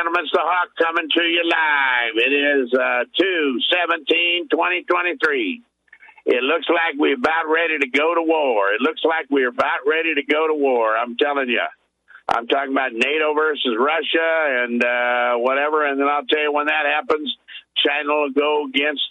gentlemen, it's the Hawk coming to you live. It is 2/17/2023. It looks like we're about ready to go to war. It looks like we're about ready to go to war. I'm telling you. I'm talking about NATO versus Russia and whatever. And then I'll tell you when that happens, China will go against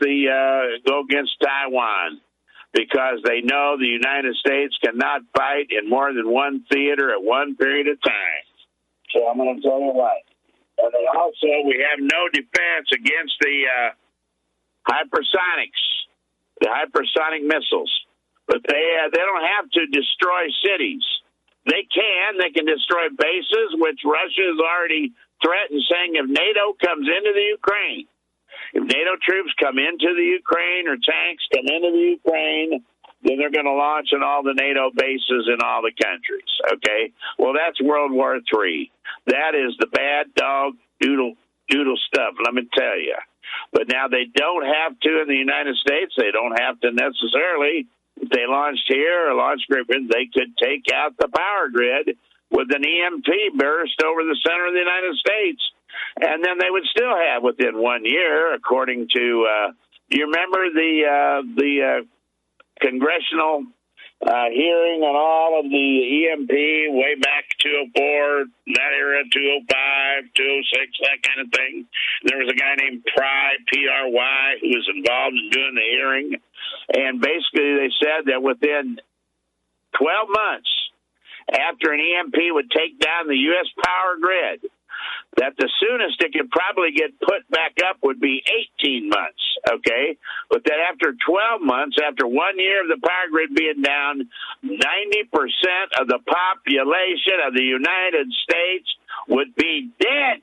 Taiwan because they know the United States cannot fight in more than one theater at one period of time. So I'm going to tell you what. And then also, we have no defense against the hypersonics, the hypersonic missiles. But they don't have to destroy cities. They can destroy bases, which Russia has already threatened, saying if NATO comes into the Ukraine, if NATO troops come into the Ukraine or tanks come into the Ukraine, then they're going to launch on all the NATO bases in all the countries, okay? Well, that's World War III. That is the bad dog doodle stuff, let me tell you. But now they don't have to in the United States. They don't have to necessarily. If they launched here or launched Great Britain, they could take out the power grid with an EMP burst over the center of the United States. And then they would still have within 1 year, according to, do you remember the congressional hearing on all of the EMP way back 204, that era, 205, 206, that kind of thing? There was a guy named Pry, P-R-Y, who was involved in doing the hearing. And basically they said that within 12 months after an EMP would take down the U.S. power grid, that the soonest it could probably get put back up would be 18 months, okay? But that after 12 months, after 1 year of the power grid being down, 90% of the population of the United States would be dead.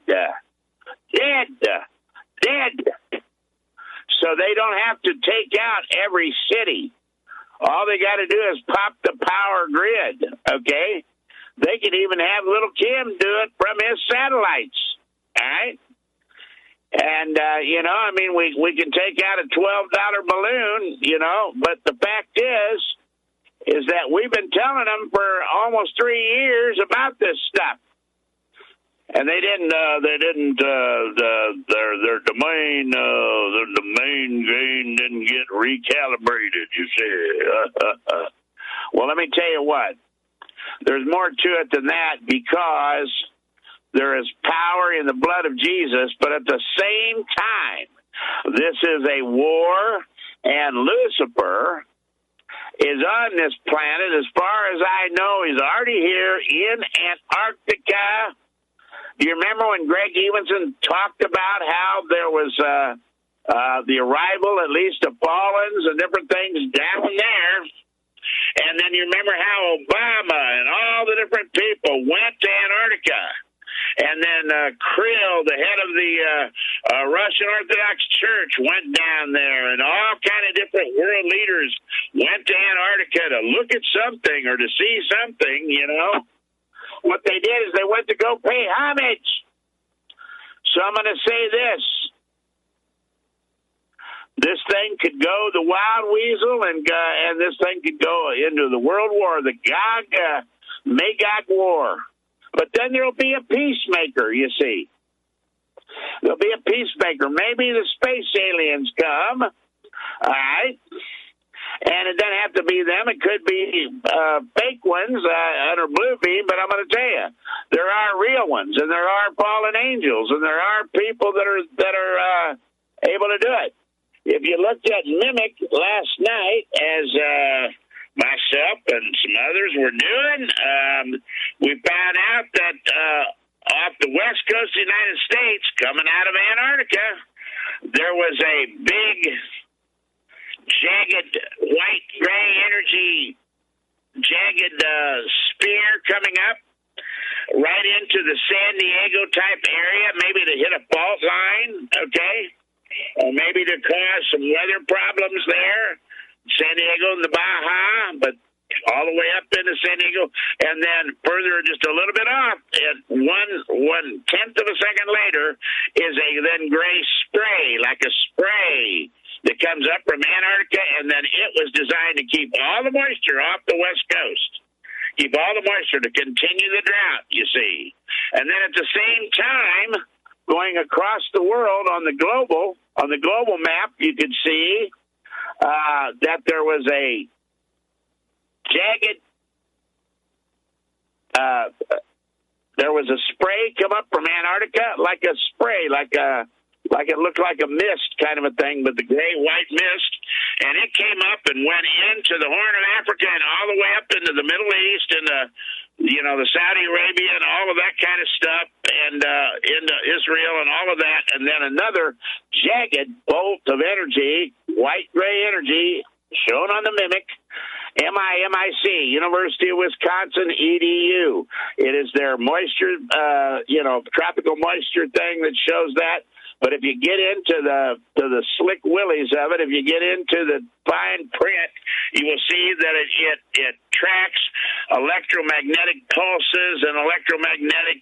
So they don't have to take out every city. All they got to do is pop the power grid, okay? They could even have little Kim do it from his satellites, all right? And, I mean, we can take out a $12 balloon, but the fact is that we've been telling them for almost 3 years about this stuff. And their domain gain didn't get recalibrated, you see. Well, let me tell you what. There's more to it than that because there is power in the blood of Jesus, but at the same time, this is a war, and Lucifer is on this planet. As far as I know, he's already here in Antarctica. Do you remember when Greg Evenson talked about how there was the arrival, at least, of Fallons and different things down there? And then you remember how Obama and all the different people went to Antarctica. And then Krill, the head of the Russian Orthodox Church, went down there. And all kind of different world leaders went to Antarctica to look at something or to see something, What they did is they went to go pay homage. So I'm going to say this. This thing could go the Wild Weasel, and this thing could go into the World War, the Magog War. But then there'll be a peacemaker, you see. There'll be a peacemaker. Maybe the space aliens come, all right? And it doesn't have to be them. It could be fake ones under Blue Beam, but I'm going to tell you, there are real ones, and there are fallen angels, and there are people that are able to do it. If you looked at Mimic last night, as myself and some others were doing, we found out that off the west coast of the United States, coming out of Antarctica, there was a big, jagged, white, gray energy, jagged spear coming up right into the San Diego type area, maybe to hit a fault line, okay? Or maybe to cause some weather problems there, San Diego and the Baja, but all the way up into San Diego, and then further just a little bit off, and one tenth of a second later is a then gray spray, like a spray that comes up from Antarctica, and then it was designed to keep all the moisture off the West Coast. Keep all the moisture to continue the drought, you see. And then at the same time, going across the world on the global map, you could see that there was a jagged, there was a spray come up from Antarctica, like a spray, like it looked like a mist kind of a thing, but the gray-white mist, and it came up and went into the Horn of Africa and all the way up into the Middle East and the Saudi Arabia and all of that kind of stuff, and into Israel and all of that, and then another jagged bolt of energy, white-gray energy, shown on the MIMIC, MIMIC, University of Wisconsin, EDU. It is their moisture, tropical moisture thing that shows that. But if you get into the slick willies of it, if you get into the fine print, you will see that it tracks electromagnetic pulses and electromagnetic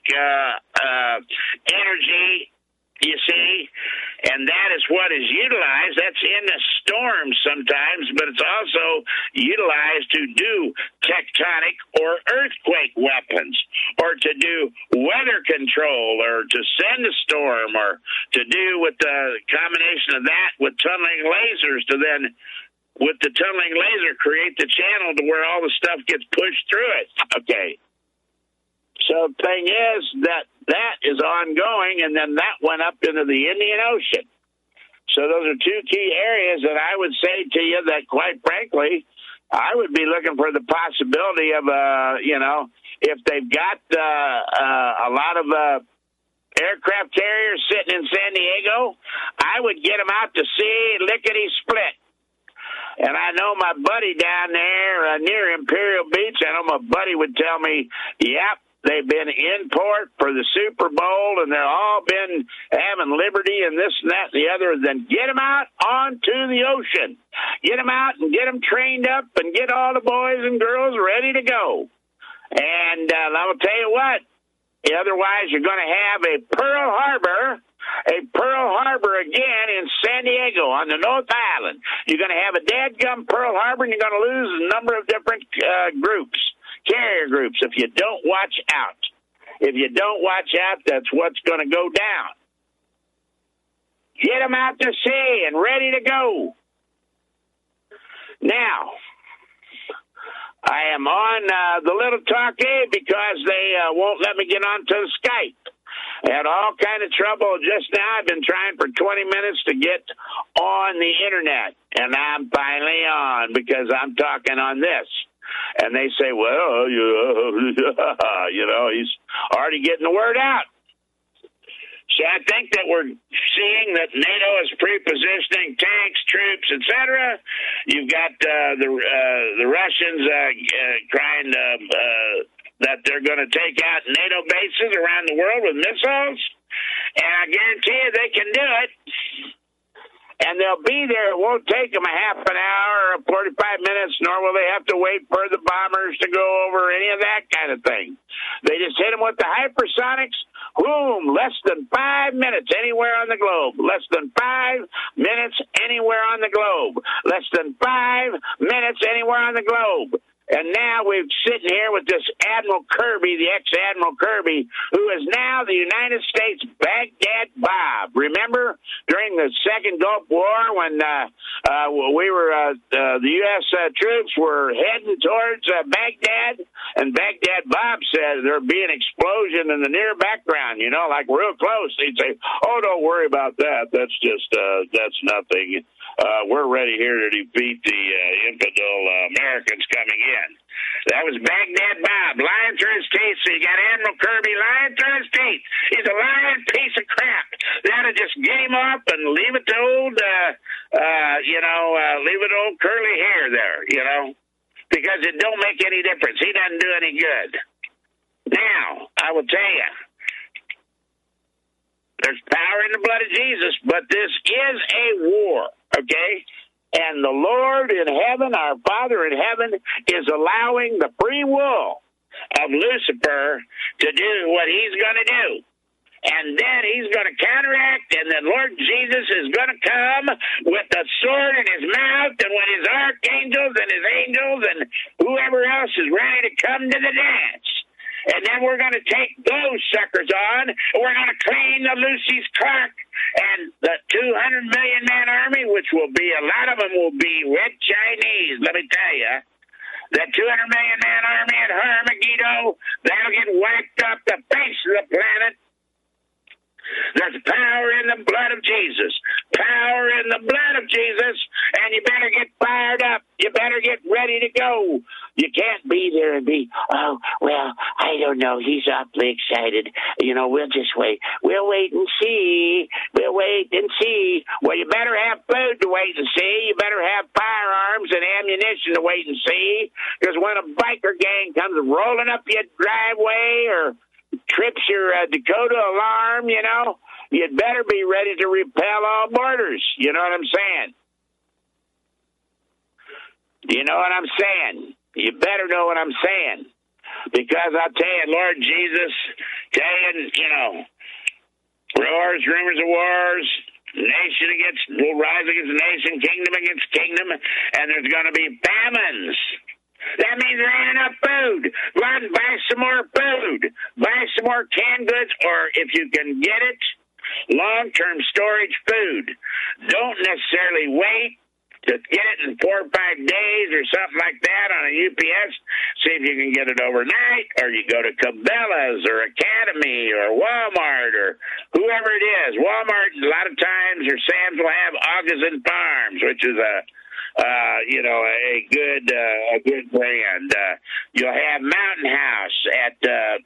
energy, you see, and that is what is utilized. That's in the storms sometimes, but it's also utilized to do tectonic or earthquake weapons, or to do weather control, or to send a storm, or to do with the combination of that with tunneling lasers to then, with the tunneling laser, create the channel to where all the stuff gets pushed through it. Okay. So the thing is that is ongoing, and then that went up into the Indian Ocean. So those are two key areas that I would say to you that, quite frankly, I would be looking for the possibility of, if they've got a lot of aircraft carriers sitting in San Diego, I would get them out to sea lickety-split. And I know my buddy down there near Imperial Beach, I know my buddy would tell me, yep, they've been in port for the Super Bowl, and they've all been having liberty and this and that and the other. Then get them out onto the ocean. Get them out and get them trained up and get all the boys and girls ready to go. And I will tell you what, otherwise you're going to have a Pearl Harbor again in San Diego on the North Island. You're going to have a dadgum Pearl Harbor, and you're going to lose a number of different carrier groups, if you don't watch out. If you don't watch out, that's what's going to go down. Get them out to sea and ready to go. Now, I am on the little talkie because they won't let me get onto the Skype. I had all kind of trouble just now. I've been trying for 20 minutes to get on the internet, and I'm finally on because I'm talking on this. And they say, well, he's already getting the word out. So I think that we're seeing that NATO is pre-positioning tanks, troops, etc. You've got the Russians crying that they're going to take out NATO bases around the world with missiles. And I guarantee you they can do it. And they'll be there. It won't take them a half an hour or 45 minutes, nor will they have to wait for the bombers to go over, any of that kind of thing. They just hit them with the hypersonics. Boom, less than 5 minutes anywhere on the globe. Less than 5 minutes anywhere on the globe. Less than 5 minutes anywhere on the globe. And now we're sitting here with this Admiral Kirby, the ex-Admiral Kirby, who is now the United States Baghdad Bob. Remember during the Second Gulf War when the U.S. troops were heading towards Baghdad, and Baghdad Bob said there'd be an explosion in the near background, like real close. He'd say, oh, don't worry about that. That's just, that's nothing. We're ready here to defeat the infidel Americans coming in. That was Baghdad Bob, lying through his teeth. So you got Admiral Kirby lying through his teeth. He's a lying piece of crap. They ought to just get him up and leave it to old, leave it to old curly hair there, because it don't make any difference. He doesn't do any good. Now, I will tell you, there's power in the blood of Jesus, but this is a war, okay? And the Lord in heaven, our Father in heaven, is allowing the free will of Lucifer to do what he's going to do. And then he's going to counteract, and then Lord Jesus is going to come with a sword in his mouth, and when his archangels and his angels and whoever else is ready to come to the dance. And then we're going to take those suckers on, and we're going to clean the Lucy's Clark and the 200 million man army, which will be, a lot of them will be red Chinese, let me tell you. That 200 million man army at Armageddon, that'll get wiped off the face of the planet. There's power in the blood of Jesus. Power in the blood of Jesus. And you better get fired up. You better get ready to go. You can't be there and be, oh, well, I don't know. He's awfully excited. We'll just wait. We'll wait and see. We'll wait and see. Well, you better have food to wait and see. You better have firearms and ammunition to wait and see. Because when a biker gang comes rolling up your driveway or trips your Dakota alarm, you'd better be ready to repel all borders. You know what I'm saying? You know what I'm saying? You better know what I'm saying. Because I'll tell you, Lord Jesus, wars, rumors of wars, nation will rise against nation, kingdom against kingdom, and there's going to be famines. That means there ain't enough food. Go out and buy some more food. Buy some more canned goods, or if you can get it, long-term storage food. Don't necessarily wait to get it in 4 or 5 days or something like that on a UPS. See if you can get it overnight, or you go to Cabela's or Academy or Walmart or whoever it is. Walmart, a lot of times, or Sam's will have August Farms, which is a good brand. You'll have Mountain House at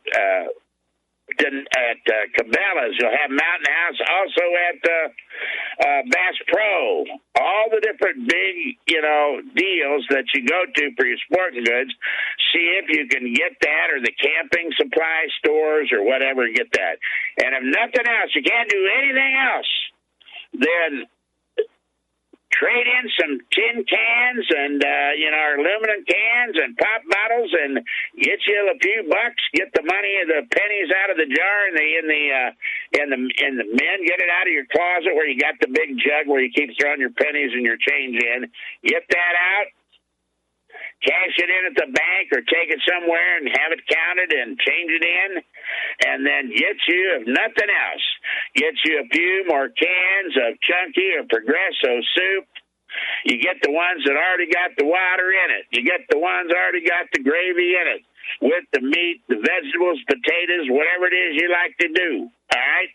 Cabela's. You'll have Mountain House also at Bass Pro. All the different big, deals that you go to for your sporting goods. See if you can get that, or the camping supply stores or whatever, get that. And if nothing else, you can't do anything else, then trade in some tin cans and our aluminum cans and pop bottles, and get you a few bucks. Get the money, the pennies out of the jar, and in the men. Get it out of your closet where you got the big jug where you keep throwing your pennies and your change in. Get that out. Cash it in at the bank, or take it somewhere and have it counted and change it in. And then get you, if nothing else, get you a few more cans of Chunky or Progresso soup. You get the ones that already got the water in it. You get the ones that already got the gravy in it, with the meat, the vegetables, potatoes, whatever it is you like to do. All right?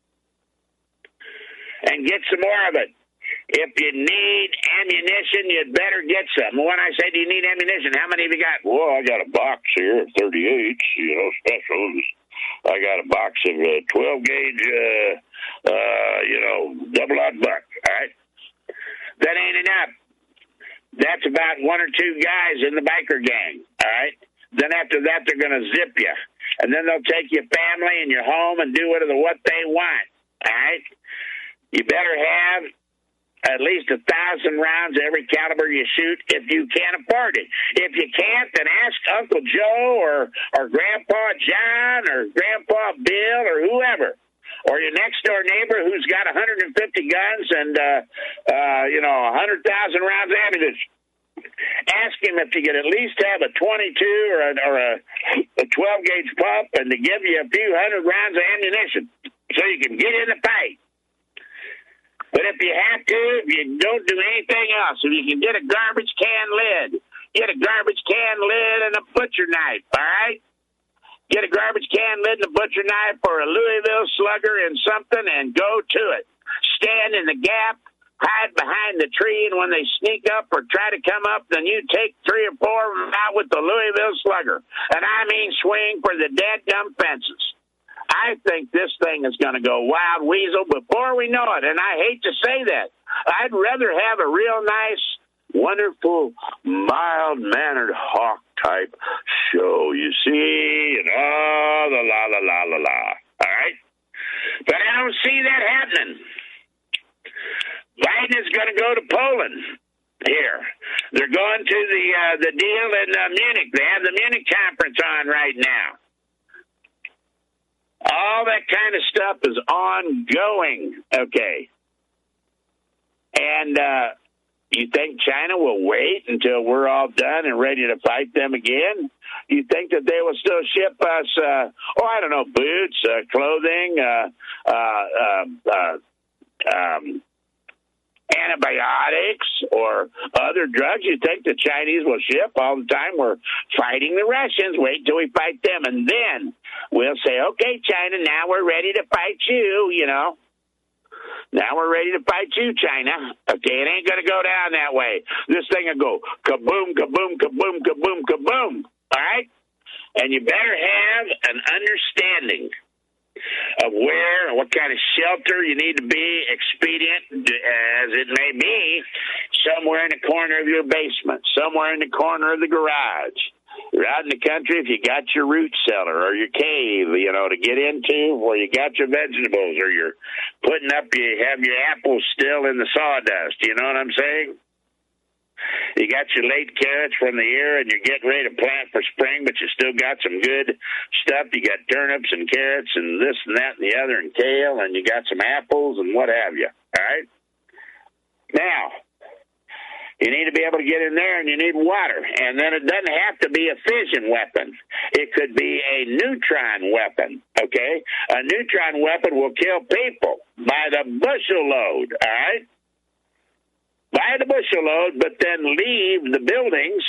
And get some more of it. If you need ammunition, you'd better get some. When I say, do you need ammunition, how many have you got? Well, I got a box here of 38s, specials. I got a box of 12-gauge, double-aught buck, all right? That ain't enough. That's about 1 or 2 guys in the biker gang, all right? Then after that, they're going to zip you. And then they'll take your family and your home and do what they want, all right? You better have at least 1,000 rounds of every caliber you shoot if you can't afford it. If you can't, then ask Uncle Joe or Grandpa John or Grandpa Bill or whoever, or your next-door neighbor who's got 150 guns and, 100,000 rounds of ammunition. Ask him if you could at least have a 22 or a 12-gauge pump, and to give you a few 100 rounds of ammunition so you can get in the fight. But if you have to, if you don't do anything else, if you can get a garbage can lid, get a garbage can lid and a butcher knife, all right? Get a garbage can lid and a butcher knife or a Louisville Slugger and something, and go to it. Stand in the gap, hide behind the tree, and when they sneak up or try to come up, then you take 3 or 4 of them out with the Louisville Slugger. And I mean swing for the dadgum fences. I think this thing is going to go wild weasel before we know it, and I hate to say that. I'd rather have a real nice, wonderful, mild-mannered hawk type show, you see, and all the la-la-la-la-la, all right? But I don't see that happening. Biden is going to go to Poland here. They're going to the deal in Munich. They have the Munich conference on right now. All that kind of stuff is ongoing, okay? And you think China will wait until we're all done and ready to fight them again? You think that they will still ship us, I don't know, boots, clothing, antibiotics, or other drugs? You think the Chinese will ship all the time? We're fighting the Russians. Wait till we fight them, and then we'll say, okay, China, now we're ready to fight you, Now we're ready to fight you, China. Okay, it ain't going to go down that way. This thing will go kaboom, kaboom, kaboom, kaboom, kaboom. All right? And you better have an understanding of where and what kind of shelter you need to be expedient, as it may be, somewhere in the corner of your basement, somewhere in the corner of the garage. You're out in the country, if you got your root cellar or your cave, to get into, where you got your vegetables, or you're putting up, you have your apples still in the sawdust, you know what I'm saying? You got your late carrots from the year, and you're getting ready to plant for spring, but you still got some good stuff. You got turnips and carrots and this and that and the other and kale, and you got some apples and what have you, all right? Now, you need to be able to get in there, and you need water. And then it doesn't have to be a fission weapon. It could be a neutron weapon, okay? A neutron weapon will kill people by the bushel load, all right? By the bushel load, but then leave the buildings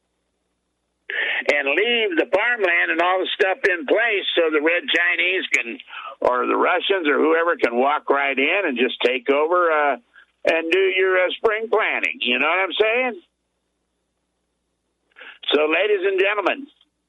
and leave the farmland and all the stuff in place so the Red Chinese can, or the Russians or whoever, can walk right in and just take over and do your spring planting. You know what I'm saying? So, ladies and gentlemen,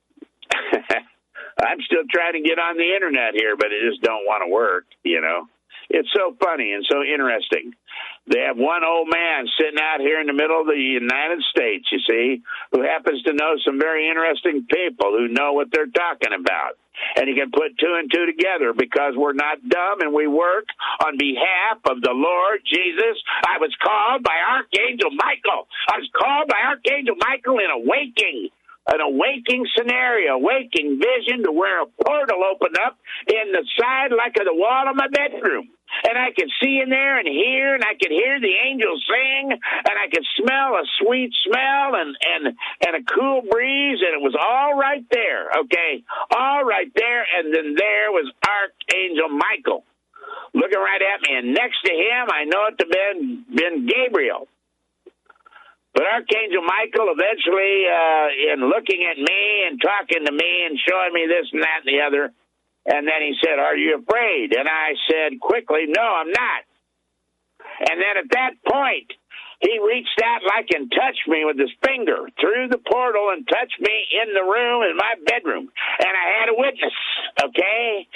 I'm still trying to get on the internet here, but it just don't want to work, It's so funny and so interesting. They have one old man sitting out here in the middle of the United States, you see, who happens to know some very interesting people who know what they're talking about. And he can put two and two together, because we're not dumb and we work on behalf of the Lord Jesus. I was called by Archangel Michael. I was called by Archangel Michael in an awaking scenario, waking vision, to where a portal opened up in the side like of the wall of my bedroom. And I could see in there and hear, and I could hear the angels sing, and I could smell a sweet smell and a cool breeze, and it was all right there, okay? All right there, and then there was Archangel Michael looking right at me, and next to him, I know it to have been Gabriel. But Archangel Michael eventually, in looking at me and talking to me and showing me this and that and the other, and then he said, "Are you afraid?" And I said quickly, "No, I'm not." And then at that point, he reached out and touched me with his finger through the portal and touched me in the room, in my bedroom. And I had a witness, okay?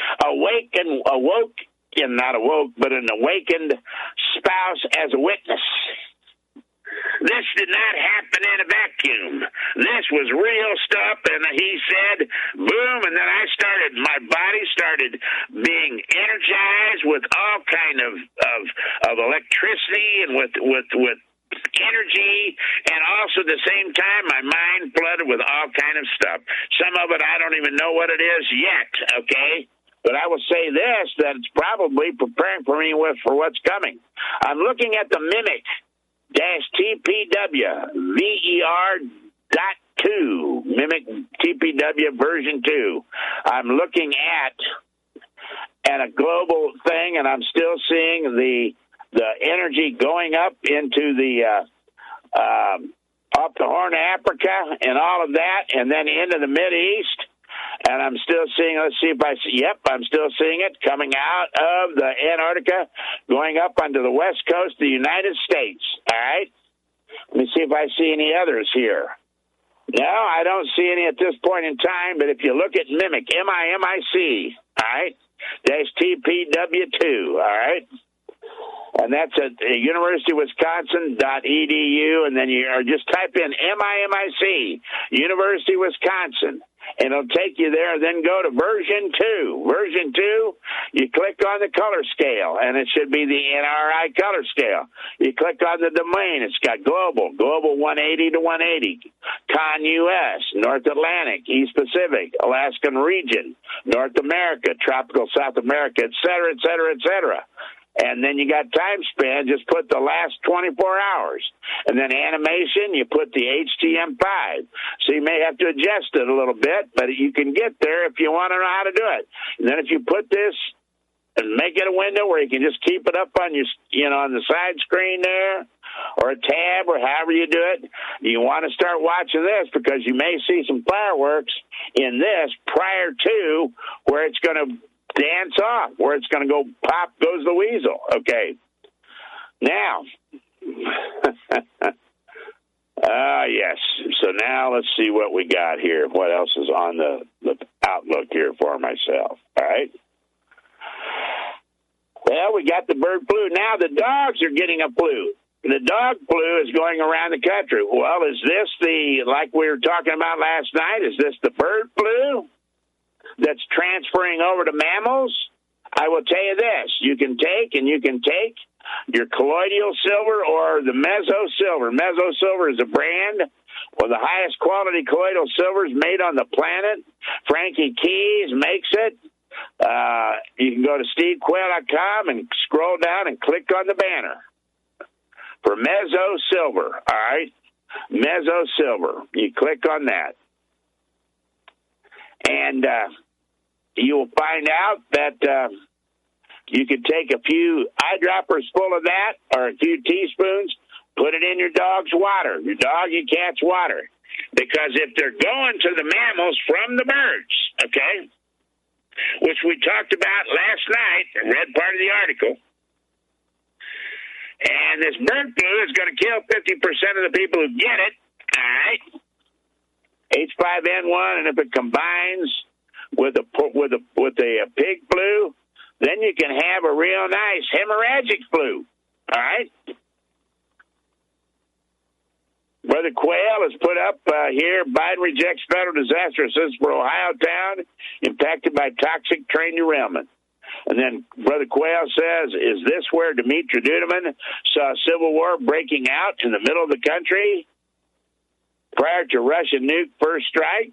Not awoke, but an awakened spouse as a witness. This did not happen in a vacuum. This was real stuff, and he said, boom, and then my body started being energized with all kind of electricity and with energy, and also at the same time, my mind flooded with all kind of stuff. Some of it I don't even know what it is yet, okay? But I will say this, that it's probably preparing for me for what's coming. I'm looking at the Mimic -TPW VER.2, Mimic TPW version 2. I'm looking at a global thing, and I'm still seeing the energy going up into the off the Horn of Africa and all of that, and then into the Mideast. And I'm still seeing, I'm still seeing it coming out of the Antarctica, going up onto the west coast of the United States, all right? Let me see if I see any others here. No, I don't see any at this point in time, but if you look at Mimic, MIMIC, all right, -TPW2, all right? And that's at universitywisconsin.edu, and then just type in MIMIC, University of Wisconsin, and it'll take you there. Then go to version 2. Version 2, you click on the color scale, and it should be the NRI color scale. You click on the domain. It's got global 180 to 180, Con US, North Atlantic, East Pacific, Alaskan region, North America, tropical South America, et cetera, et cetera, et cetera. And then you got time span, just put the last 24 hours. And then animation, you put the HTM5. So you may have to adjust it a little bit, but you can get there if you want to know how to do it. And then if you put this and make it a window where you can just keep it up on your, on the side screen there, or a tab, or however you do it, you want to start watching this because you may see some fireworks in this prior to where it's going to dance off, where it's going to go pop goes the weasel. Okay. Now, yes. So now let's see what we got here. What else is on the outlook here for myself? All right. Well, we got the bird flu. Now the dogs are getting a flu. The dog flu is going around the country. Well, is this like we were talking about last night, is this the bird flu that's transferring over to mammals? I will tell you this. You can take your colloidal silver or the Mezzo silver. Mezzo silver is a brand with the highest quality colloidal silvers made on the planet. Frankie Keys makes it. You can go to stevequail.com and scroll down and click on the banner for Mezzo silver. All right, Mezzo silver. You click on that, and you will find out that you can take a few eyedroppers full of that, or a few teaspoons, put it in your dog's water, your dog and cat's water, because if they're going to the mammals from the birds, okay, which we talked about last night, I read part of the article, and this bird flu is going to kill 50% of the people who get it, all right? H5N1, and if it combines with a pig flu, then you can have a real nice hemorrhagic flu, all right? Brother Quail has put up here, Biden rejects federal disaster assistance for Ohio town impacted by toxic train derailment. And then Brother Quail says, is this where Dimitri Duduman saw a civil war breaking out in the middle of the country prior to Russian nuke first strike?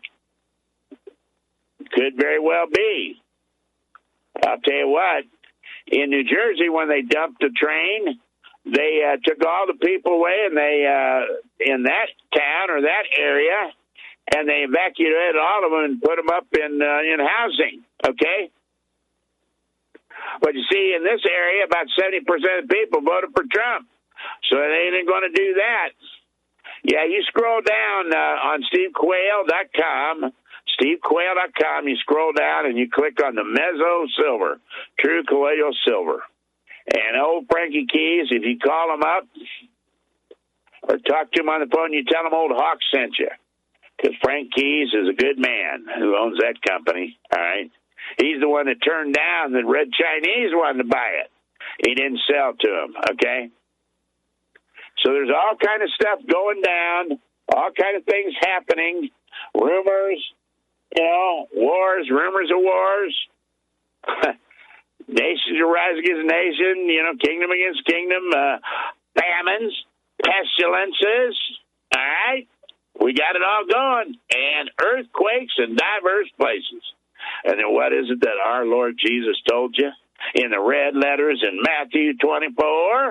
Could very well be. I'll tell you what, in New Jersey, when they dumped the train, they took all the people away, and they in that town or that area, and they evacuated all of them and put them up in housing. Okay, but you see, in this area, about 70% of the people voted for Trump, so they ain't going to do that. Yeah, you scroll down on stevequail.com. stevequail.com, you scroll down and you click on the Mezzo silver, true colloidal silver. And old Frankie Keys, if you call him up or talk to him on the phone, you tell him old Hawk sent you. Because Frank Keys is a good man who owns that company, all right? He's the one that turned down the Red Chinese wanted to buy it. He didn't sell to him, okay? So there's all kind of stuff going down, all kind of things happening, rumors, wars, rumors of wars. Nations arise against nation, kingdom against kingdom, famines, pestilences, all right? We got it all going, and earthquakes in diverse places. And then what is it that our Lord Jesus told you in the red letters in Matthew 24?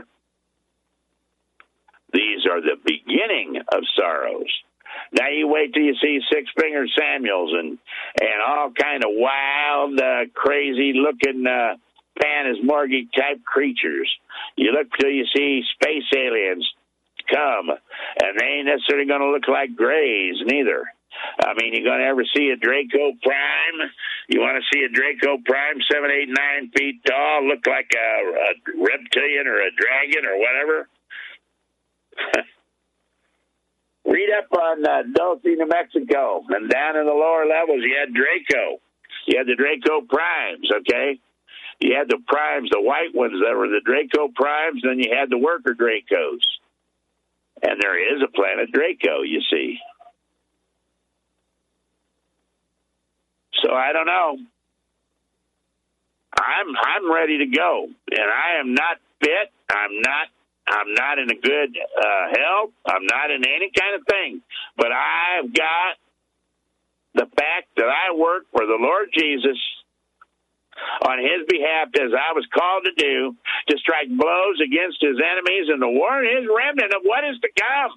These are the beginning of sorrows. Now you wait till you see Six-Fingered Samuels and all kind of wild, crazy-looking phantasmagoric type creatures. You look till you see space aliens come, and they ain't necessarily going to look like grays neither. I mean, you're going to ever see a Draco Prime? You want to see a Draco Prime 7, 8, 9 feet tall, look like a reptilian or a dragon or whatever? Read up on Dulce, New Mexico, and down in the lower levels, you had Draco. You had the Draco Primes, okay? You had the Primes, the white ones that were the Draco Primes, then you had the worker Dracos. And there is a planet Draco, you see. So I don't know. I'm ready to go, and I am not fit. I'm not in a good health. I'm not in any kind of thing. But I've got the fact that I work for the Lord Jesus, on his behalf, as I was called to do, to strike blows against his enemies and to warn his remnant of what is to come.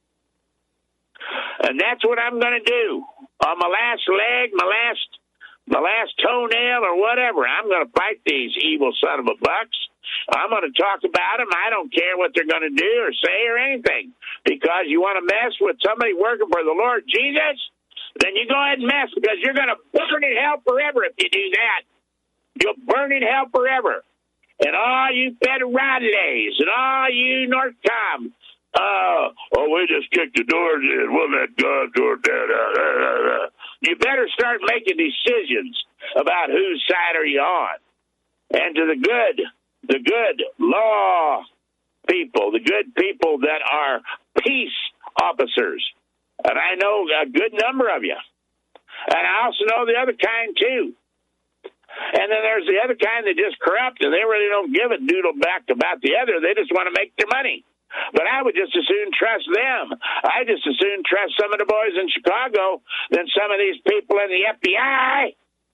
And that's what I'm going to do. On my last leg, my last toenail or whatever, I'm going to fight these evil son of a bucks. I'm going to talk about them. I don't care what they're going to do or say or anything. Because you want to mess with somebody working for the Lord Jesus, then you go ahead and mess, because you're going to burn in hell forever if you do that. You'll burn in hell forever. And all you federales and all you Northcom, we just kicked the doors in. We'll let God do that. You better start making decisions about whose side are you on. And to the good law people, the good people that are peace officers. And I know a good number of you. And I also know the other kind, too. And then there's the other kind that just corrupt, and they really don't give a doodle back about the other. They just want to make their money. But I would just as soon trust them. I just as soon trust some of the boys in Chicago than some of these people in the FBI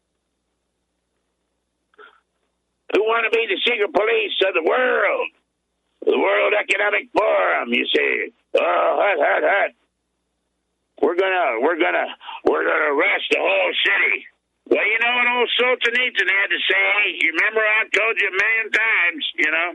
who want to be the secret police of the World Economic Forum, you see. Hut. We're gonna arrest the whole city. Well, you know what old Solzhenitsyn had to say? You remember I told you a million times, you know?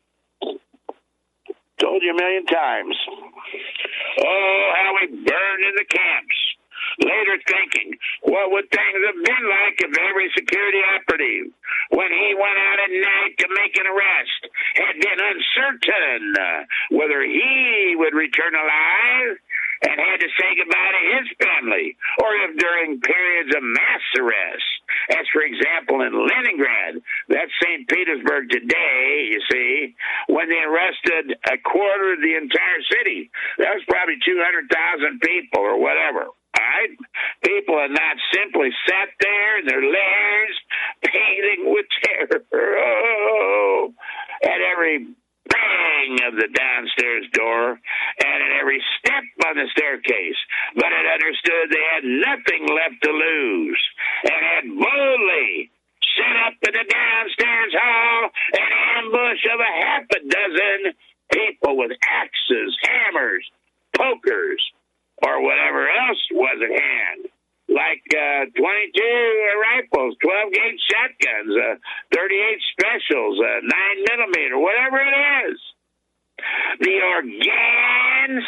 Told you a million times. Oh, how we burned in the camps. Later thinking, what would things have been like if every security operative, when he went out at night to make an arrest, had been uncertain whether he would return alive and had to say goodbye to his family, or if during periods of mass arrest, as for example in Leningrad, that's St. Petersburg today, you see, when they arrested a quarter of the entire city. That was probably 200,000 people or whatever. All right? People had not simply sat there in their lairs, painting with terror. Oh, at every bang of the downstairs door and at every step on the staircase, but it understood they had nothing left to lose and had boldly set up in the downstairs hall an ambush of a half a dozen people with axes, hammers, pokers, or whatever else was at hand, like 22 rifles, 12-gauge shotguns, 38 specials, 9mm, whatever it is. The organs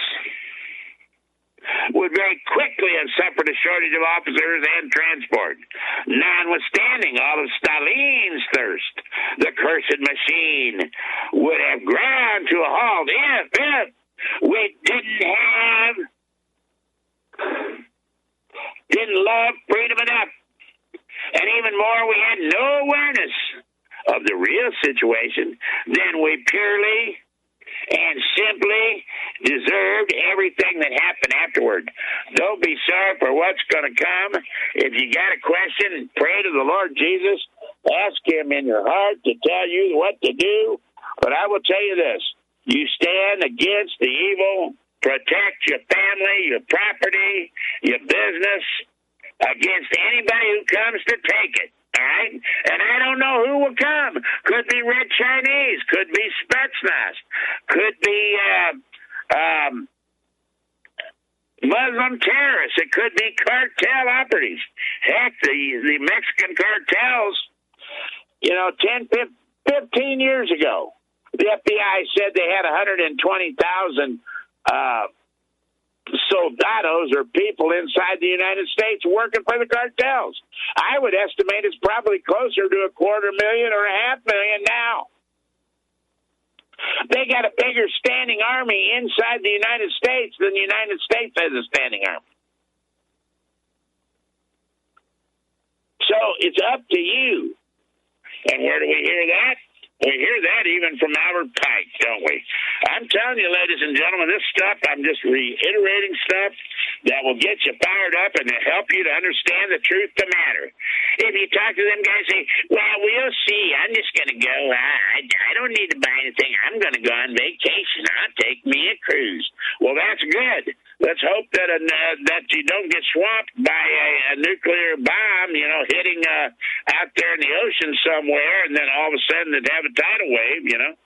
would very quickly have suffered a shortage of officers and transport. Notwithstanding all of Stalin's thirst, the cursed machine would have ground to a halt if we didn't love freedom enough. And even more, we had no awareness of the real situation. Then we purely and simply deserved everything that happened afterward. Don't be sorry for what's going to come. If you got a question, pray to the Lord Jesus. Ask him in your heart to tell you what to do. But I will tell you this. You stand against the evil, protect your family, your property, your business against anybody who comes to take it. All right? And I don't know who will come. Could be Red Chinese. Could be Spetsnaz. Could be Muslim terrorists. It could be cartel operatives. Heck, the Mexican cartels, 10, 15 years ago, the FBI said they had 120,000 soldados or people inside the United States working for the cartels. I would estimate it's probably closer to 250,000 or 500,000 now. They got a bigger standing army inside the United States than the United States has a standing army. So it's up to you. And where do we hear that? We hear that even from Albert Pike, don't we? I'm telling you, ladies and gentlemen, this stuff, I'm just reiterating stuff that will get you fired up and help you to understand the truth of the matter. If you talk to them guys, say, well, we'll see. I'm just going to go. I don't need to buy anything. I'm going to go on vacation. I'll take me a cruise. Well, that's good. Let's hope that that you don't get swamped by a nuclear bomb, hitting out there in the ocean somewhere, and then all of a sudden it'd have a tidal wave,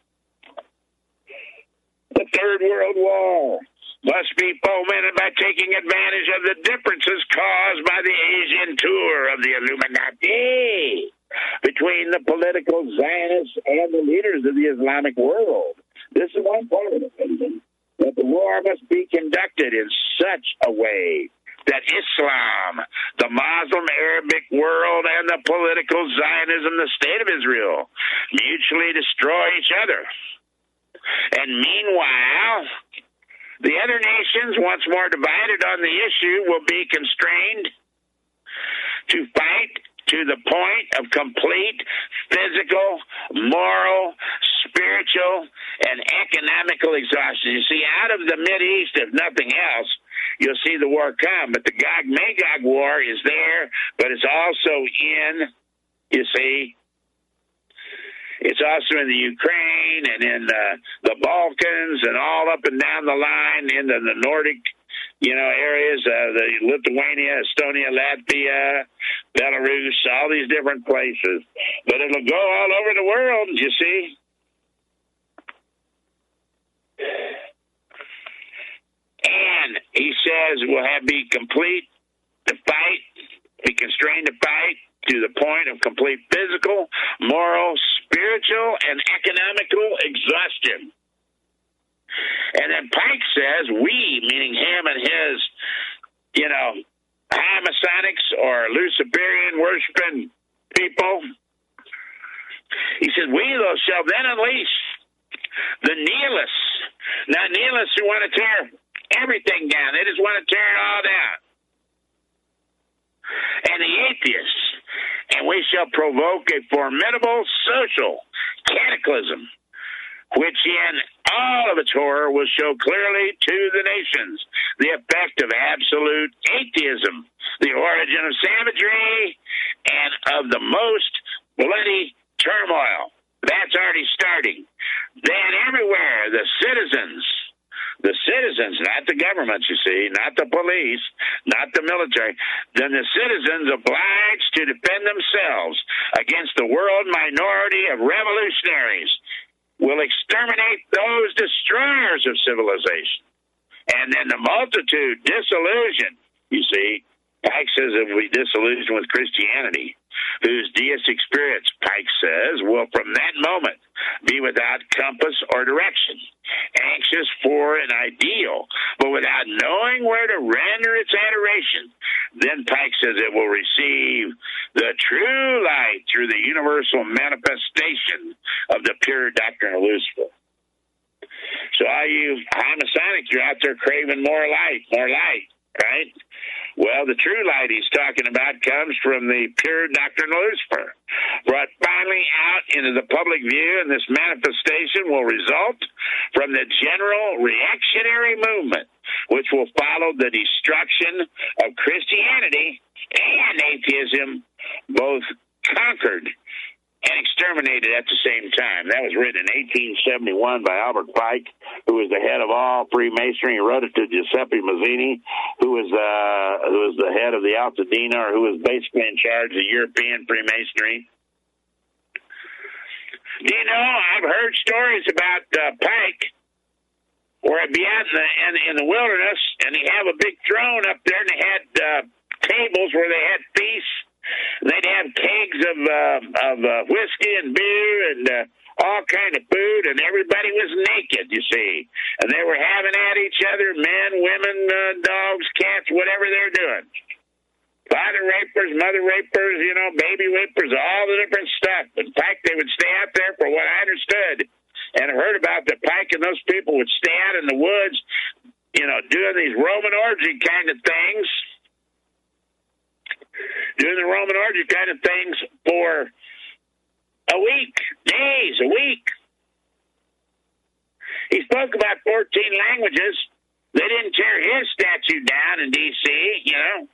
The Third World War must be fomented by taking advantage of the differences caused by the Asian tour of the Illuminati between the political Zionists and the leaders of the Islamic world. This is one part of it, that the war must be conducted in such a way that Islam, the Muslim Arabic world, and the political Zionism, the state of Israel, mutually destroy each other. And meanwhile, the other nations, once more divided on the issue, will be constrained to fight to the point of complete physical, moral, spiritual, and economical exhaustion. You see, out of the Mideast, if nothing else, you'll see the war come. But the Gog-Magog war is there, but it's also it's also in the Ukraine and in the Balkans and all up and down the line into the Nordic, areas, the Lithuania, Estonia, Latvia, Belarus, all these different places. But it'll go all over the world, you see. And he says we'll be complete to fight, be constrained to fight to the point of complete physical, moral, spiritual, and economical exhaustion. And then Pike says we, meaning him and his, high Masonics or Luciferian worshiping people, he says, we shall then unleash the nihilists. Now, nihilists who want to tear everything down. They just want to tear it all down. And the atheists. And we shall provoke a formidable social cataclysm, which in all of its horror will show clearly to the nations the effect of absolute atheism, the origin of savagery, and of the most bloody turmoil. That's already starting. Then everywhere, the citizens, not the government, you see, not the police, not the military, then the citizens obliged to defend themselves against the world minority of revolutionaries will exterminate those destroyers of civilization. And then the multitude disillusioned, you see, Pike says it will be disillusioned with Christianity, whose deistic spirits, Pike says, will from that moment be without compass or direction, anxious for an ideal, but without knowing where to render its adoration. Then Pike says it will receive the true light through the universal manifestation of the pure doctrine of Lucifer. So all you high Masonics, you're out there craving more light, right? Well, the true light he's talking about comes from the pure doctrine of Lucifer, brought finally out into the public view, and this manifestation will result from the general reactionary movement, which will follow the destruction of Christianity and atheism, both conquered and exterminated at the same time. That was written in 1871 by Albert Pike, who was the head of all Freemasonry. He wrote it to Giuseppe Mazzini, who was the head of the Altadena, or who was basically in charge of European Freemasonry. Do you know, I've heard stories about Pike, where he'd be out in the wilderness, and he'd have a big throne up there, and they had tables where they had feasts. They'd have kegs of whiskey and beer and all kind of food, and everybody was naked, you see. And they were having at each other, men, women, dogs, cats, whatever they're doing. Father rapers, mother rapers, baby rapers, all the different stuff. In fact, they would stay out there, for what I understood and heard about, that Pike and those people would stay out in the woods, doing these Roman orgy kind of things. Doing the Roman orgy kind of things for a week. He spoke about 14 languages, They didn't tear his statue down in D.C., you know.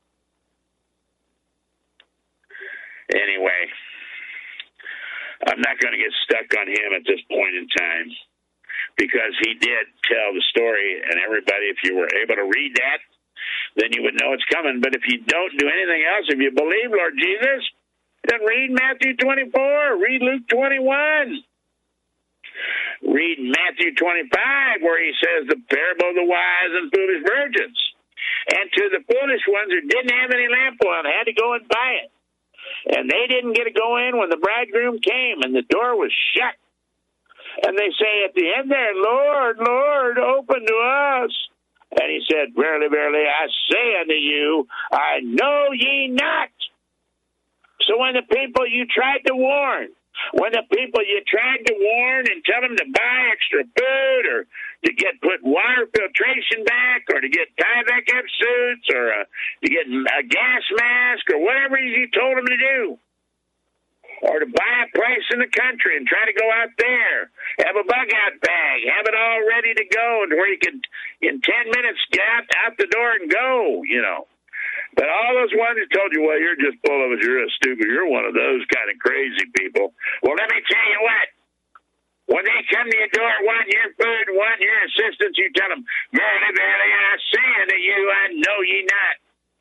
Anyway, I'm not going to get stuck on him at this point in time because he did tell the story, and everybody, if you were able to read that, then you would know it's coming. But if you don't do anything else, if you believe Lord Jesus, then read Matthew 24, read Luke 21, read Matthew 25, where he says the parable of the wise and foolish virgins. And to the foolish ones who didn't have any lamp oil had to go and buy it. And they didn't get to go in when the bridegroom came, and the door was shut. And they say at the end there, Lord, Lord, open to us. And he said, verily, verily, I say unto you, I know ye not. So when the people you tried to warn, when the people you tried to warn and tell them to buy extra food or to put water filtration back or to get Tyvek suits or to get a gas mask or whatever you told them to do, or to buy a place in the country and try to go out there, have a bug-out bag, have it all ready to go where you can, in 10 minutes, get out the door and go, you know. But all those ones that told you, well, you're just full of it, you're a stupid, you're one of those kind of crazy people. Well, let me tell you what. When they come to your door, want your food, want your assistance, you tell them, verily, verily, I say unto you, I know ye not.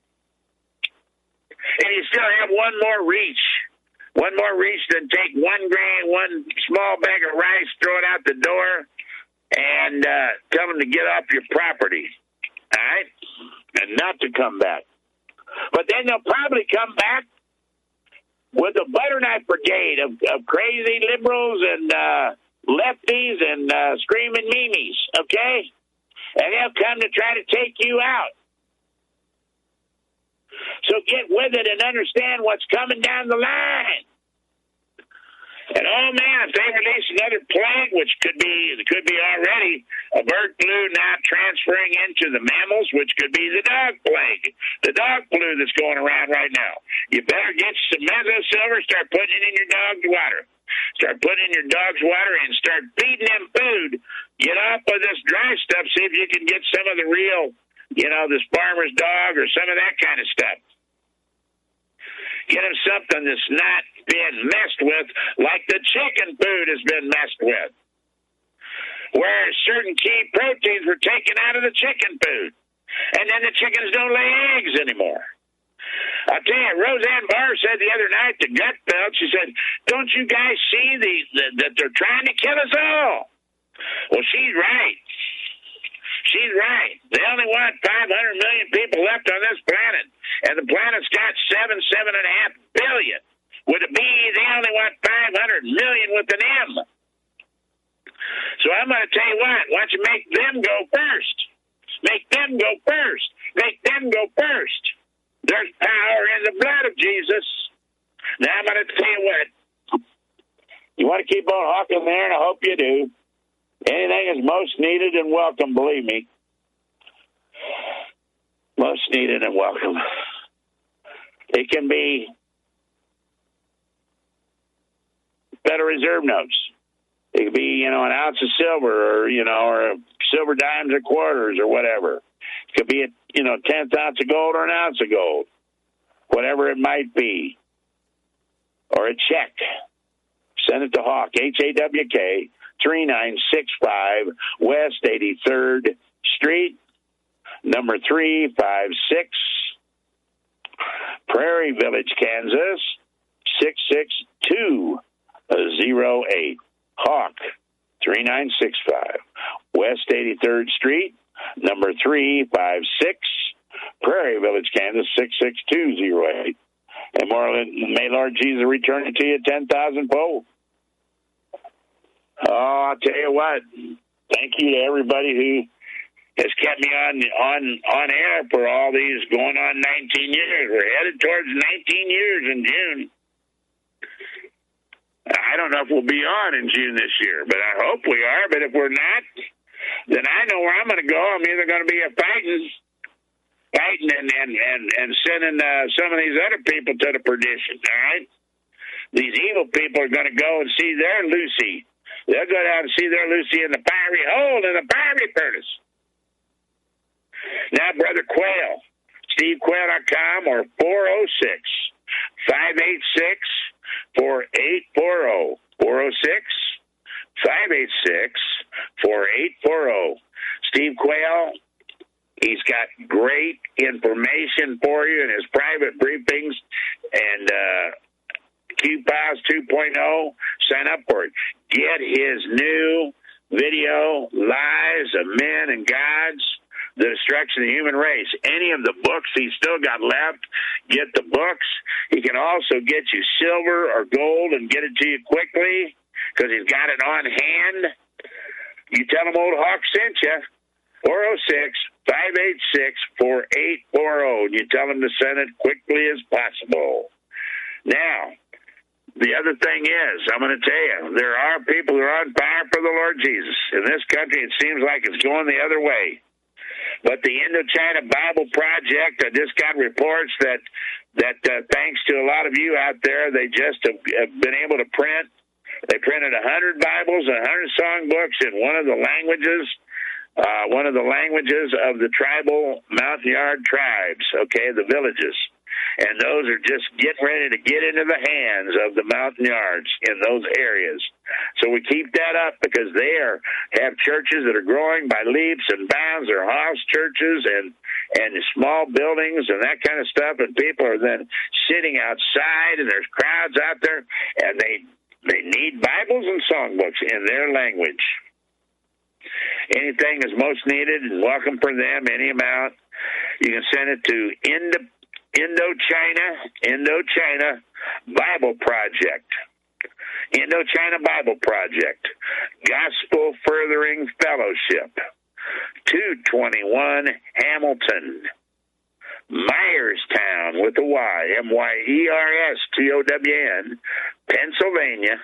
And you still have one more reach than take 1 grain, one small bag of rice, throw it out the door, and tell them to get off your property, all right, and not to come back. But then they'll probably come back with a butter knife brigade of crazy liberals and lefties and screaming memes, okay? And they'll come to try to take you out. So get with it and understand what's coming down the line. And oh man, if they release another plague, which could be already a bird flu now transferring into the mammals, which could be the dog plague, the dog flu that's going around right now. You better get some mesosilver, start putting it in your dog's water. Start putting in your dog's water and start feeding them food. Get off of this dry stuff. See if you can get some of the real, you know, this farmer's dog or some of that kind of stuff. Get them something that's not being messed with like the chicken food has been messed with, where certain key proteins were taken out of the chicken food, and then the chickens don't lay eggs anymore. I'll tell you, Roseanne Barr said the other night to Gutfeld, she said, don't you guys see that they're trying to kill us all? Well, she's right. She's right. They only want 500 million people left on this planet, and the planet's got 7.5 billion. With a B, they only want 500 million with an M. So I'm going to tell you what, why don't you make them go first? Make them go first. Make them go first. There's power in the blood of Jesus. Now I'm going to tell you what, you want to keep on hawking there, and I hope you do. Anything is most needed and welcome, believe me. Most needed and welcome. It can be Federal Reserve notes. It could be, you know, an ounce of silver or, you know, or silver dimes or quarters or whatever. It could be, a, you know, 10th ounce of gold or an ounce of gold, whatever it might be. Or a check. Send it to Hawk, Hawk, 3965 West 83rd Street, number 356, Prairie Village, Kansas, 66208. Hawk, 3965 West 83rd Street, number 356, Prairie Village, Kansas, 66208. And more, may Lord Jesus return it to you 10,000-fold. Oh, I'll tell you what. Thank you to everybody who has kept me on air for all these going on 19 years. We're headed towards 19 years in June. I don't know if we'll be on in June this year, but I hope we are. But if we're not, then I know where I'm going to go. I'm either going to be fighting and sending some of these other people to the perdition, all right? These evil people are going to go and see their Lucy. They'll go down and see their Lucy in the fiery hole in the fiery furnace. Now, Brother Quayle, SteveQuayle.com or 406-586-4840. 406-586-4840. Steve Quayle, he's got great information for you in his private briefings and QPOS 2.0. Sign up for it. Get his new video, Lies of Men and Gods, The Destruction of the Human Race. Any of the books he's still got left, get the books. He can also get you silver or gold and get it to you quickly because he's got it on hand. You tell him Old Hawk sent you. 406-586-4840. And you tell him to send it quickly as possible. Now, the other thing is, I'm going to tell you, there are people who are on fire for the Lord Jesus. In this country, it seems like it's going the other way. But the Indochina Bible Project, I just got reports that thanks to a lot of you out there, they just have been able to print. They printed 100 Bibles and 100 songbooks in one of the languages of the tribal Montagnard tribes, okay, the villages. And those are just getting ready to get into the hands of the Montagnards in those areas. So we keep that up because they have churches that are growing by leaps and bounds. They're house churches and small buildings and that kind of stuff. And people are then sitting outside and there's crowds out there. And they need Bibles and songbooks in their language. Anything is most needed and welcome for them, any amount. You can send it to Indochina Bible Project. Indochina Bible Project. Gospel Furthering Fellowship. 221 Hamilton. Myerstown with a Y. Myerstown, Pennsylvania,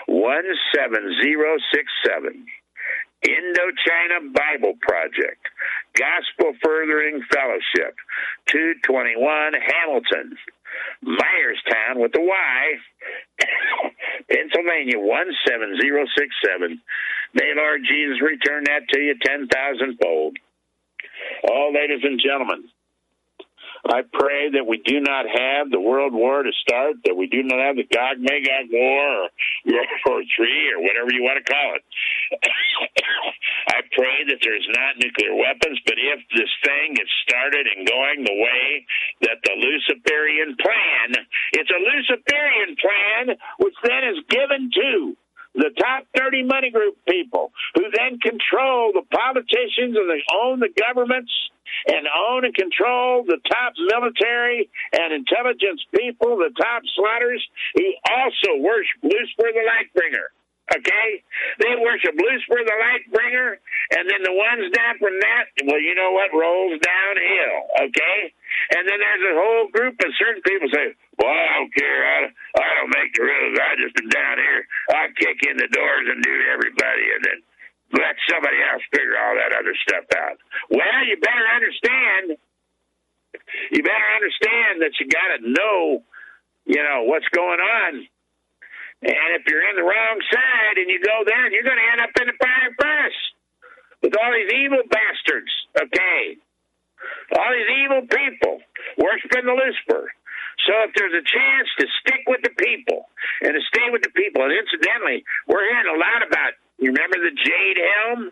17067. Indochina Bible Project, Gospel Furthering Fellowship, 221 Hamilton, Myerstown with a Y, Pennsylvania, 17067. May Lord Jesus return that to you 10,000-fold. Oh, ladies and gentlemen, I pray that we do not have the world war to start, that we do not have the Gog-Magog war or World War III or whatever you want to call it. I pray that there's not nuclear weapons, but if this thing gets started and going the way that the Luciferian plan, it's a Luciferian plan which then is given to the top 30 money group people who then control the politicians and they own the governments and own and control the top military and intelligence people, the top slaughters, who also worship Lucifer the Lightbringer. Okay? They worship Lucifer the Lightbringer, and then the ones down from that, well, you know what, rolls downhill. Okay? And then there's a whole group of certain people say, well, I don't care. I don't make the rules. I just am down here. I kick in the doors and do everybody, and then let somebody else figure all that other stuff out. Well, you better understand. You better understand that you got to know, what's going on. And if you're in the wrong side and you go there, you're going to end up in the fire furnace with all these evil bastards. Okay, all these evil people worshiping the Lucifer. So if there's a chance to stick with the people and to stay with the people, and incidentally, we're hearing a lot about, you remember the Jade Helm,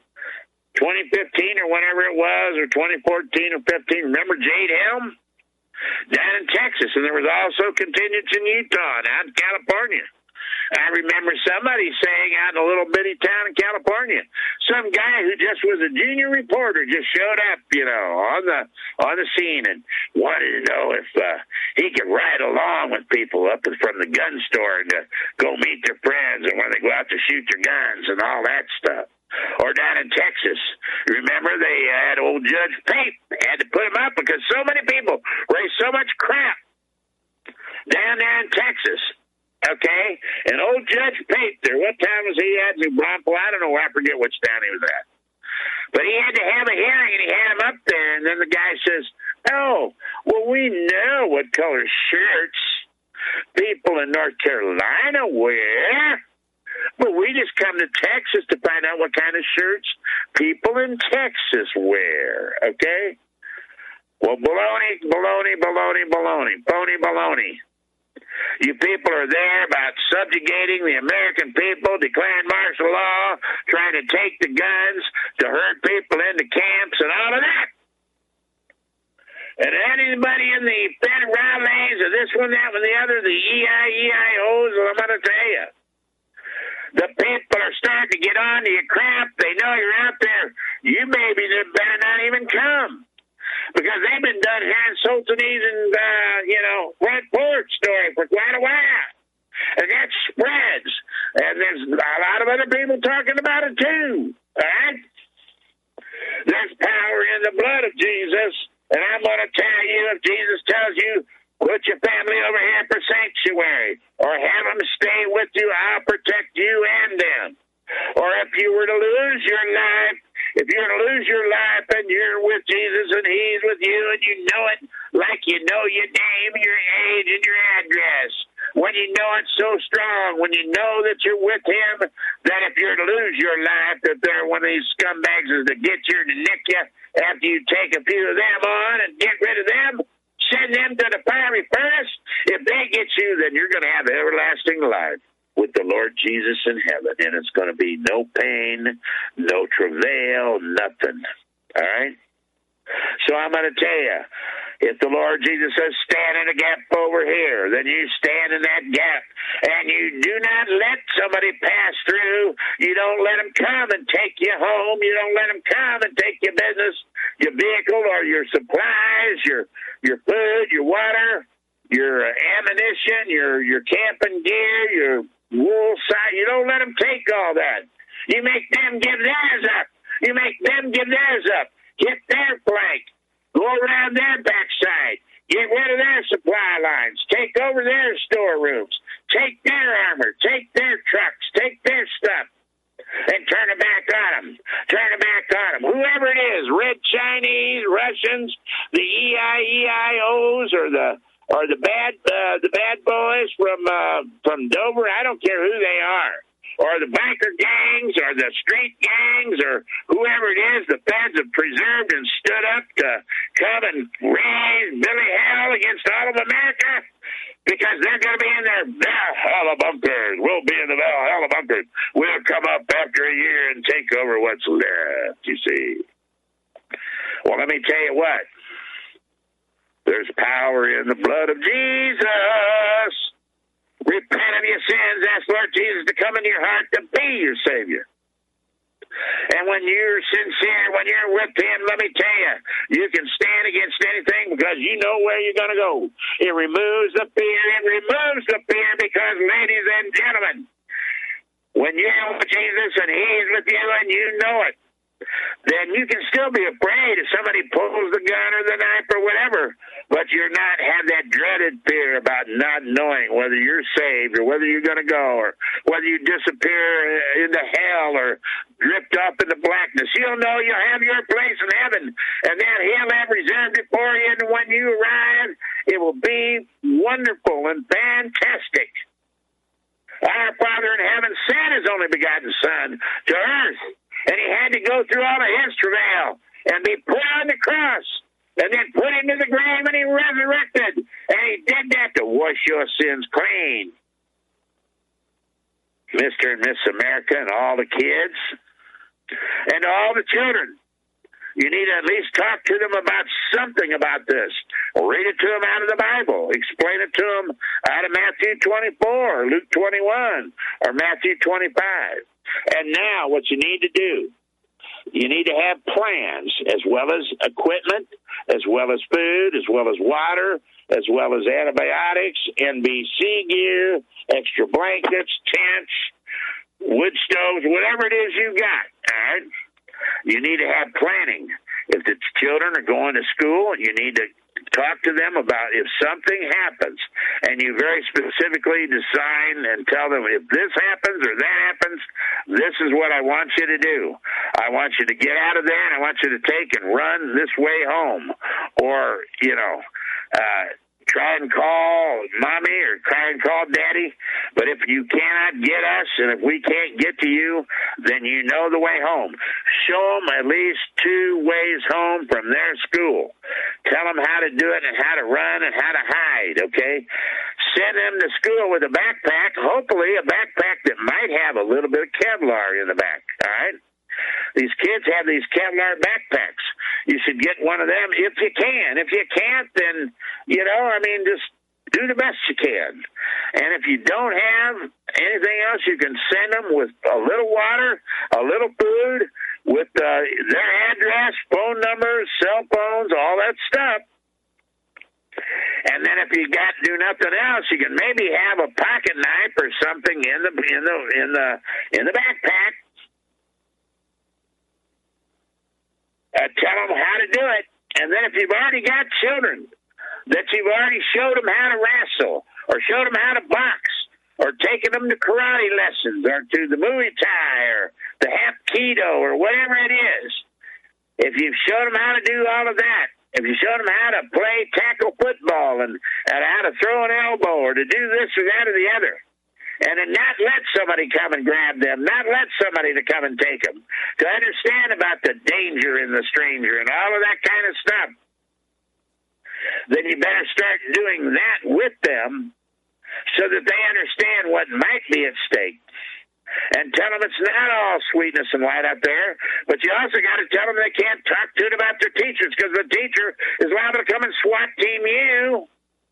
2015 or whenever it was, or 2014 or 15, remember Jade Helm? Down in Texas, and there was also contingents in Utah and out in California. I remember somebody saying out in a little bitty town in California, some guy who just was a junior reporter just showed up, on the scene and wanted to know if he could ride along with people up from the gun store and go meet their friends and when they go out to shoot their guns and all that stuff. Or down in Texas, remember they had old Judge Pape. They had to put him up because so many people raised so much crap down there in Texas. Okay, and old Judge Pape there, what town was he at? New Braunfels? I don't know, I forget which town he was at. But he had to have a hearing, and he had him up there, and then the guy says, oh, well, we know what color shirts people in North Carolina wear, but we just come to Texas to find out what kind of shirts people in Texas wear, okay? Well, baloney, baloney, baloney, baloney, phony baloney. You people are there about subjugating the American people, declaring martial law, trying to take the guns to herd people into camps and all of that. And anybody in the federales or this one, that one, the other, the EIOs, well, I'm going to tell you, the people are starting to get on to your crap. They know you're out there. You maybe better not even come. Because they've been done hearing Sultanese and, Front Porch story for quite a while. And that spreads. And there's a lot of other people talking about it too. All right? There's power in the blood of Jesus. And I'm going to tell you, if Jesus tells you, put your family over here for sanctuary, or have them stay with you, I'll protect you and them. Or if you were to lose your life, and you're with Jesus and he's with you and you know it like you know your name, your age, and your address. When you know it so strong, when you know that you're with him, that if you're to lose your life, that they're one of these scumbags is to get you to nick you after you take a few of them on and get rid of them, send them to the fiery furnace. If they get you, then you're going to have everlasting life with the Lord Jesus in heaven, and it's going to be no pain, no travail, nothing. All right? So I'm going to tell you, if the Lord Jesus says, stand in a gap over here, then you stand in that gap, and you do not let somebody pass through. You don't let them come and take you home. You don't let them come and take your business, your vehicle, or your supplies, your food, your water, your ammunition, your camping gear, your wool side. You don't let them take all that. You make them give theirs up. You make them give theirs up. Hit their flank. Go around their backside. Get rid of their supply lines. Take over their storerooms. Take their armor. Take their trucks. Take their stuff. And turn it back on them. Turn it back on them. Whoever it is, Red Chinese, Russians, the EIOs, or the bad boys from Dover. I don't care who they are. Or the biker gangs, or the street gangs, or whoever it is, the feds have preserved and stood up to come and raise Billy Hell against all of America, because they're going to be in their Valhalla bunkers. We'll be in the Valhalla bunkers. We'll come up after a year and take over what's left, you see. Well, let me tell you what. There's power in the blood of Jesus. Repent of your sins. Ask Lord Jesus to come into your heart to be your Savior. And when you're sincere, when you're with him, let me tell you, you can stand against anything because you know where you're going to go. It removes the fear. It removes the fear because, ladies and gentlemen, when you're with Jesus and he's with you and you know it, then you can still be afraid if somebody pulls the gun or the knife or whatever, but you're not have that dreaded fear about not knowing whether you're saved or whether you're going to go or whether you disappear into hell or drift off into blackness. You'll know you'll have your place in heaven, and then he'll have reserved it for you, and when you arrive, it will be wonderful and fantastic. Our Father in heaven sent his only begotten Son to earth, and he had to go through all of his travail and be put on the cross and then put into the grave, and he resurrected. And he did that to wash your sins clean. Mr. and Miss America and all the kids and all the children, you need to at least talk to them about something about this. Read it to them out of the Bible. Explain it to them out of Matthew 24, or Luke 21, or Matthew 25. And now what you need to do, you need to have plans as well as equipment, as well as food, as well as water, as well as antibiotics, NBC gear, extra blankets, tents, wood stoves, whatever it is you got, all right? You need to have planning. If the children are going to school, you need to talk to them about if something happens, and you very specifically design and tell them if this happens or that happens, this is what I want you to do. I want you to get out of there, and I want you to take and run this way home, or, try and call mommy or try and call daddy. But if you cannot get us, and if we can't get to you, then you know the way home. Show them at least 2 ways home from their school. Tell them how to do it and how to run and how to hide, okay? Send them to school with a backpack, hopefully a backpack that might have a little bit of Kevlar in the back, all right? These kids have these Kevlar backpacks. You should get one of them if you can. If you can't, then, just do the best you can. And if you don't have anything else, you can send them with a little water, a little food, with their address, phone numbers, cell phones, all that stuff. And then if you do nothing else, you can maybe have a pocket knife or something in the backpack. Tell them how to do it. And then if you've already got children that you've already showed them how to wrestle or showed them how to box or taken them to karate lessons or to the Muay Thai or the Hapkido or whatever it is, if you've showed them how to do all of that, if you showed them how to play tackle football and how to throw an elbow or to do this or that or the other, and then not let somebody come and grab them, not let somebody to come and take them, to understand about the danger in the stranger and all of that kind of stuff, then you better start doing that with them so that they understand what might be at stake. And tell them it's not all sweetness and light out there, but you also got to tell them they can't talk to it about their teachers because the teacher is liable to come and SWAT team you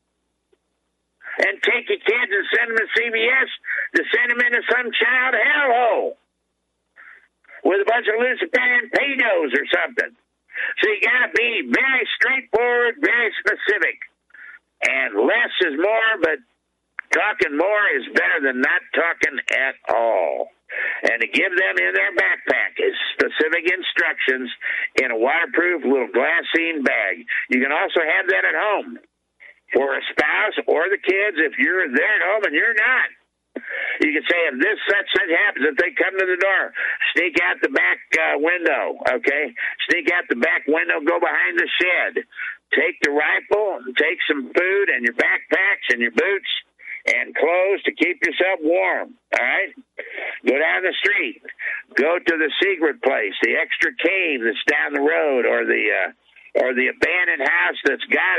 and take your kids and send them to CVS to send them into some child hellhole with a bunch of Luciferian pedos or something. So you got to be very straightforward, very specific. And less is more, but talking more is better than not talking at all. And to give them in their backpack is specific instructions in a waterproof little glassine bag. You can also have that at home for a spouse or the kids if you're there at home and you're not. You can say, if this such happens, if they come to the door, sneak out the back window, okay? Sneak out the back window, go behind the shed. Take the rifle, take some food and your backpacks and your boots and clothes to keep yourself warm, all right? Go down the street. Go to the secret place, the extra cave that's down the road, or the abandoned house that's got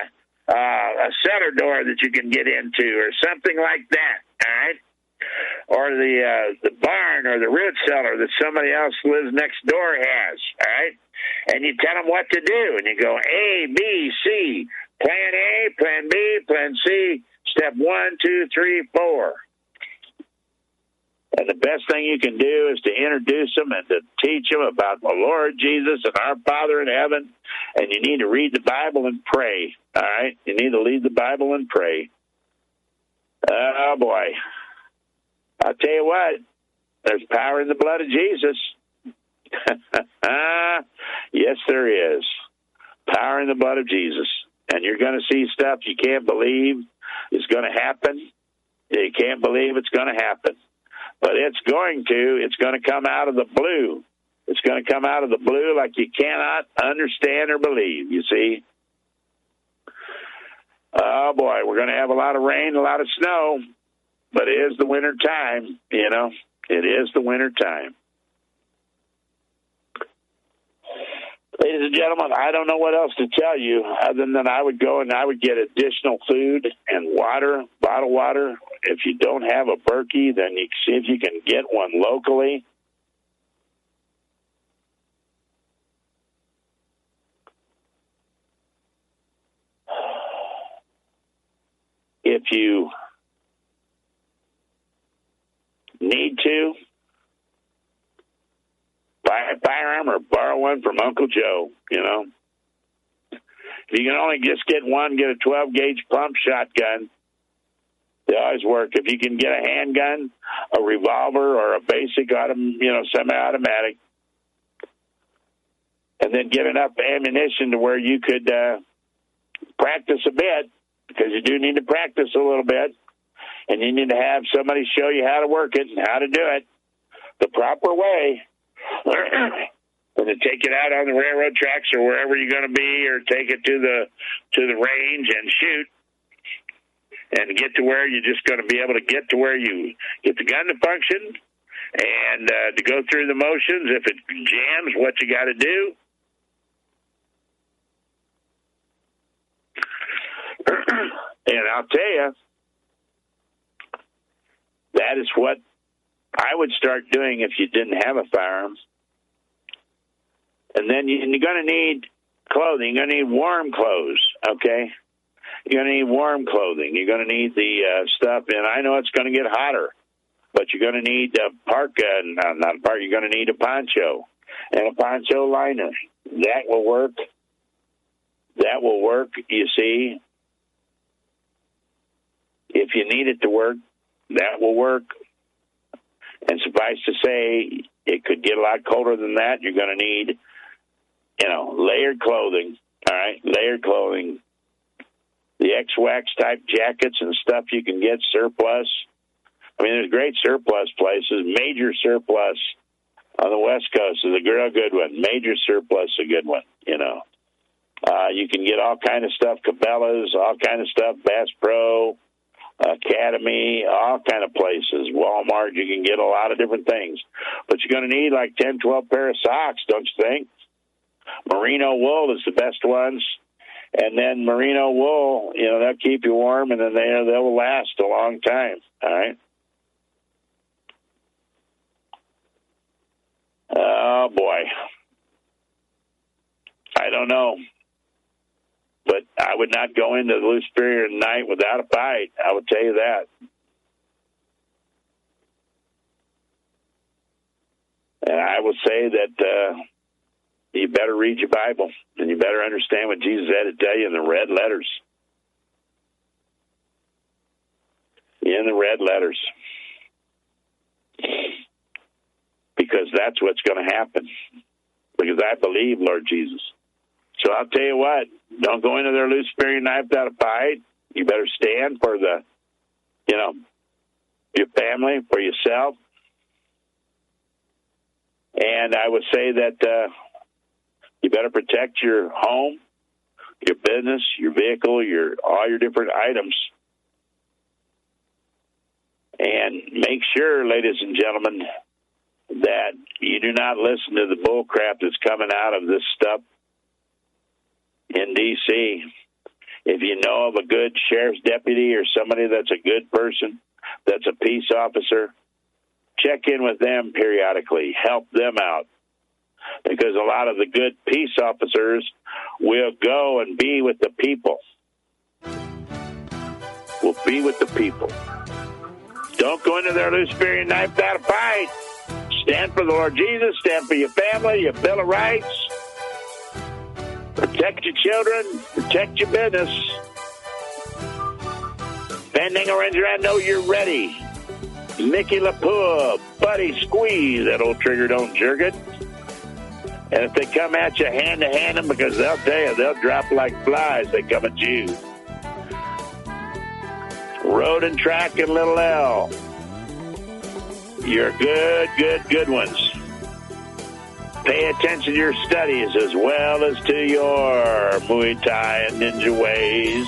a cellar door that you can get into or something like that, all right? Or the barn or the root cellar that somebody else lives next door has, all right? And you tell them what to do, and you go A, B, C, plan A, plan B, plan C, step 1, 2, 3, 4. And the best thing you can do is to introduce them and to teach them about the Lord Jesus and our Father in heaven. And you need to read the Bible and pray, all right? You need to read the Bible and pray. Oh, boy. I'll tell you what, there's power in the blood of Jesus. Yes, there is. Power in the blood of Jesus. And you're going to see stuff you can't believe is going to happen. You can't believe it's going to happen. But it's going to come out of the blue. It's going to come out of the blue like you cannot understand or believe, you see. Oh, boy, we're going to have a lot of rain, a lot of snow, but it is the winter time, you know. It is the winter time. Ladies and gentlemen, I don't know what else to tell you other than I would go and I would get additional food and water, bottled water. If you don't have a Berkey, then you see if you can get one locally. If you need to, buy a firearm or borrow one from Uncle Joe, you know. If you can only just get one, get a 12-gauge pump shotgun. They always work. If you can get a handgun, a revolver, or a basic semi-automatic, and then get enough ammunition to where you could practice a bit, because you do need to practice a little bit, and you need to have somebody show you how to work it and how to do it the proper way. And to take it out on the railroad tracks or wherever you're going to be, or take it to the range and shoot. and get to where you're just going to be able to get to where you get the gun to function and to go through the motions. If it jams, what you got to do. And I'll tell you, that is what I would start doing if you didn't have a firearm. And then you're going to need clothing. You're going to need warm clothes, okay? You're going to need warm clothing. You're going to need the stuff, and I know it's going to get hotter, but you're going to need a parka, not a parka, you're going to need a poncho and a poncho liner. That will work. That will work, you see. If you need it to work, that will work. And suffice to say, it could get a lot colder than that. You're going to need, layered clothing, all right, layered clothing. The X-Wax type jackets and stuff you can get surplus. I mean, there's great surplus places. Major Surplus on the West Coast is a real good one. Major Surplus is a good one, You can get all kind of stuff, Cabela's, all kind of stuff, Bass Pro, Academy, all kind of places. Walmart, you can get a lot of different things. But you're going to need like 10, 12 pair of socks, don't you think? Merino wool is the best ones. And then merino wool, they'll keep you warm, and then they'll last a long time, all right? Oh, boy. I don't know. But I would not go into the Loose Superior tonight without a fight. I would tell you that. And I will say that you better read your Bible, and you better understand what Jesus had to tell you in the red letters. In the red letters. Because that's what's going to happen. Because I believe, Lord Jesus. So I'll tell you what, don't go into their Loose Superior knife without a fight. You better stand for your family, for yourself. And I would say that you better protect your home, your business, your vehicle, all your different items. And make sure, ladies and gentlemen, that you do not listen to the bull crap that's coming out of this stuff in D.C. If you know of a good sheriff's deputy or somebody that's a good person, that's a peace officer, check in with them periodically. Help them out. Because a lot of the good peace officers will go and be with the people. Will be with the people. Don't go into their Loose Superior knife without a fight. Stand for the Lord Jesus. Stand for your family, your Bill of Rights. Protect your children. Protect your business. Bending Ranger, I know you're ready. Mickey LaPour, Buddy Squeeze. That old trigger don't jerk it. And if they come at you, hand to hand them, because they'll tell you, they'll drop like flies. They come at you. Road and Track and Little L. You're good ones. Pay attention to your studies as well as to your Muay Thai and ninja ways.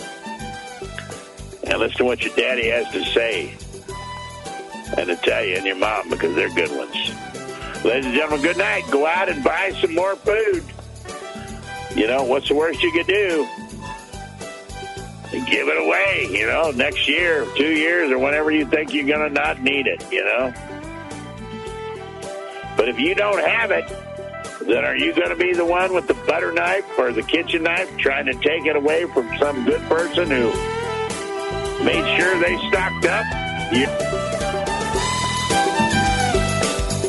And listen to what your daddy has to say. And to tell you, and your mom, because they're good ones. Ladies and gentlemen, good night. Go out and buy some more food. What's the worst you could do? Give it away, next year, 2 years, or whenever you think you're going to not need it, But if you don't have it, then are you going to be the one with the butter knife or the kitchen knife trying to take it away from some good person who made sure they stocked up?